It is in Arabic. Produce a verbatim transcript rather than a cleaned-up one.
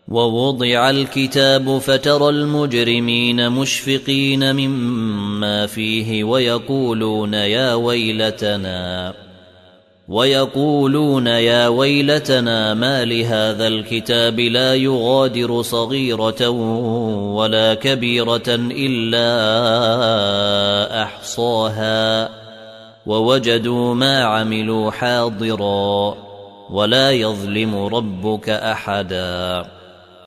ووضع الكتاب فترى المجرمين مشفقين مما فيه ويقولون يا ويلتنا ويقولون يا ويلتنا ما لهذا الكتاب لا يغادر صغيرة ولا كبيرة إلا أحصاها ووجدوا ما عملوا حاضرا ولا يظلم ربك أحدا.